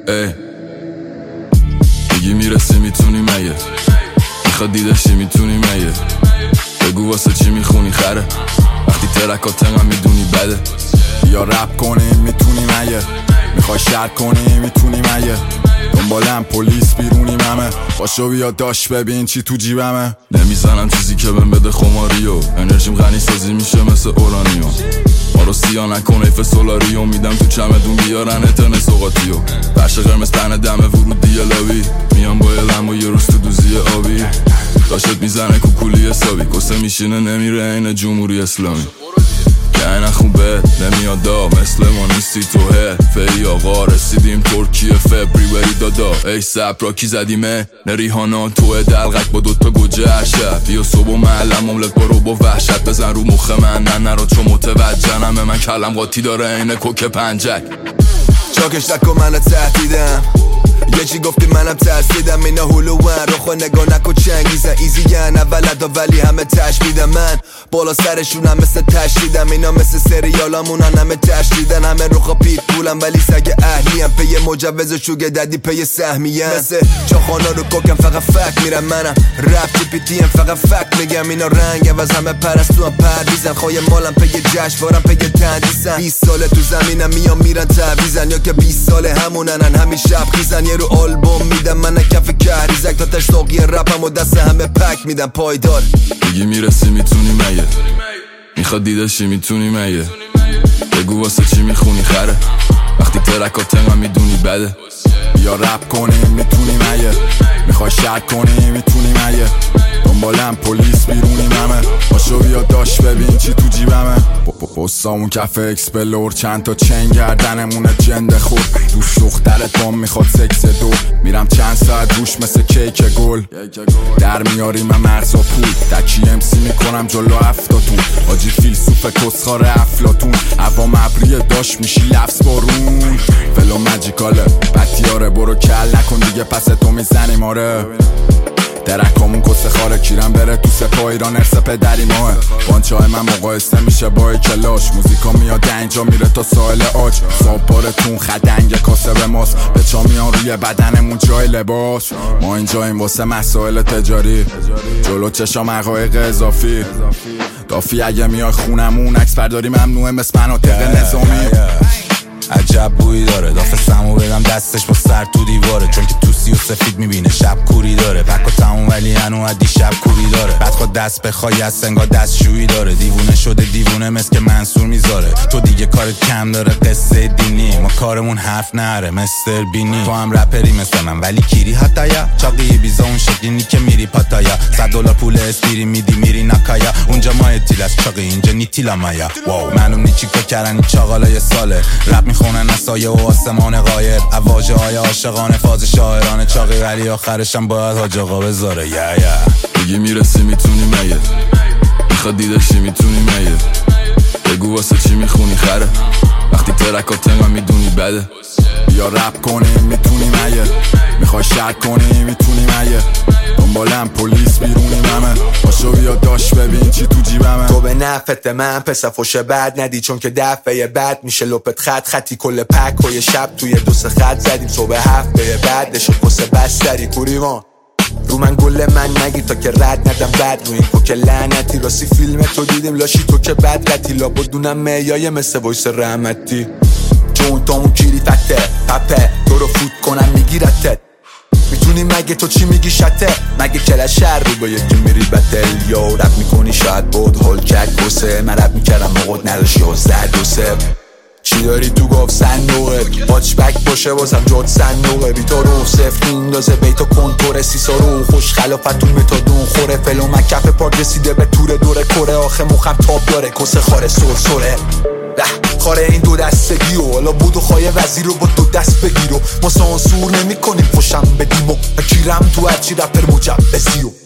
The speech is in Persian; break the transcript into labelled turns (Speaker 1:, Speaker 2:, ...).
Speaker 1: میگی میرسی میتونی مگه؟ میخواد دیدشی میتونی مگه؟ بگو واسه چی میخونی خره؟ وقتی ترکات انقدر میدونی بده.
Speaker 2: یا رپ کنیم میتونی مگه؟ میخوای شر کنیم میتونی مگه؟ دنبالم پلیس بیرونیم همه، باشو بیا داش ببین چی تو جیبمه.
Speaker 1: نمیزنم چیزی که بهم بده خماریو، انرژیم غنی سازی میشه مثل اورانیوم. ما رو سیا نکن ایف سولاریو، میدم تو چمدون بیارن اتن سوقاتیو. فرش قرمز تن دمه ورودی لابی، میام با علم و یه روز تو دوزی آبی. داشت میزنه کوکولی حسابی، کسه میشینه نمیره این جمهوری اسلامی. که این خوبه نمیاد دا، مثل ما نیستی توه فی آقا. رسیدیم ترکیه فبریوری دادا، ای سب را کی زدیمه نریحانا توه دلغک با دوتا گوجه عشب. بیا صبح و معلم املت برو با وحشت بزن رو مخ من نرا چون متوجنمه. من کلم قاطی داره اینه کوک پنجک.
Speaker 3: چاکش نکن من تهدیدم، یه چی گفتی منم ترسیدم. اینا هلوون روخو نگاه نکن چنگیزن ایزیگن اولدا ولی همه تشمیدم. من بالا سرشونم مثل تشدیدم، اینا مثل سریالامونن همه تشدیدن. همه روخا پیت پولم ولی سگ اهلیم، پی مجوز شوگه ددی پی سهمیم. مثل چاخانا رو کوکم فقط فک میرم منم، رپ جی پی تی ام فقط فک میگم. اینا رنگ عوض همه پرستو هم پرویزن، خواه مالم پی جشنوارم پی تندیسن. 20 ساله تو زمینم میام میرن تعویزن، یا که 20 ساله همونن همین شب خیزن. یه رو آلبوم میدم من کف کهریزک، تا تشتاقی رپم و دست همه پک میدم پایدار.
Speaker 1: میگی میرسی میتونی مگه؟ میخواد دیدشی میتونی مگه؟ بگو واسه چی میخونی خره؟ وقتی ترکات انقدر میدونی بده.
Speaker 2: یا رپ کنیم میتونی مگه؟ میخوای شر کنیم میتونی مگه؟ دنبالم پلیس بیرونیم همه، باشو بیا داش ببین چی تو جیبمه. پستامون کف اکسپلور، چند تا چنگ گردنمونه جنده خود. دوست دخترت بام میخواد سکس دور، میرم چند ساعت روش مثل کیک گل. در میاریم من مرزا پول، تکی امسی میکنم جلو هفتاتون. آجی فیلسوف کسخار افلاتون، عوام ابریه داش میشی لفظ بارون. فلو مجیکاله بطیاره برو کل نکن دیگه پس تو میزنیم آره. درکامون کسه خاره کیرم بره تو سپاه ایران ارث پدری ماه. بانچه های من مقایسه میشه با کلاش، موزیکا میاد اینجا میره تا ساحل آج. سابارتون خدنگ کاسه به ماست، به چا میان روی بدنمون جای لباس. ما اینجا این واسه مسائل تجاری، جلو چشام حقایق اضافی. دافی اگه میای خونمون عکس برداری ممنوعه مثل مناطق نظامی.
Speaker 4: عجب بویی داره، دافه سمو بدم دستش با سر تو دیواره. چون که توسی و سفید میبینه شب کوری داره، پک و تموم ولی هنو عدی شب کوری داره. بعد خود دست بخوای از سنگا دستشویی داره، دیوونه شده دیوونه مثل که منصور میذاره. تو دیگه کارت کم داره قصه دینی، ما کارمون حرف نره مستر بینی. تو هم رپری مثل من ولی کیری حتایا، چاقی بیزا اون شکلی که میری پاتایا. $100 پول استیری میدی میری نکایا، اونجا ما اتیلاس چاقی اینجا نیتیلا مایا. واو معلوم نی چیکار کردن این چاقالای ساله، رپ میخونن نسایه و آسمان غایب. اواژه های عاشقانه فاز شاعرانه چاقی ولی آخرشم باید حاج آقا بذاره.
Speaker 1: میگی میرسی میتونی مگه؟ میخواد دیدشی میتونی مگه؟ بگو واسه چی میخونی خره؟ وقتی ترکات انقدر میدونی بده.
Speaker 2: یا رپ کنیم میتونی مگه؟ میخوای شر کنیم میتونی مگه؟ دنبالم پلیس بیرونیم همه، باشو بیا داش ببین چی تو جیبمه.
Speaker 3: تو به نفت من پس فوش بد ندی، چون که دفعه بعد میشه لپت خطی. کل پک و یه شب توی 2 خط زدیم، صبح هفته بعد نشد پس بستری کوریوان. رو من گل من نگی تا که رد ندم بد رو این کوک لعنتی. راستی فیلم تو دیدیم لاشی تو که بد قتی لابدونم میای مثل وایس رحمتی. چون تامون کیری فته پپه تو رو فوت کنم میگیرتت. میتونی مگه تو چی میگی شته؟ مگه کل شهر رو با یکی میری بتل یا رب میکنی شاید بود هول کک بسه. من رب میکردم موقعت نداشت 11 چی داری تو گفت صندوقه؟ واچ بک باشه بازم جاد صندوقه. بیتا رو صفر میندازه بیتا کنتور سیسا رو خوش خلافتون متادون خوره. فلو مکف پاک رسیده به تور دوره کره، آخه مخم تاب داره کسه خاره سره. خاره این 2 دستگی و حالا بودو خواهی وزیر رو با 2 دست بگیر و ما سانسور نمی کنیم خوشم بدیم و کیرم تو هرچی رپر مجبزی و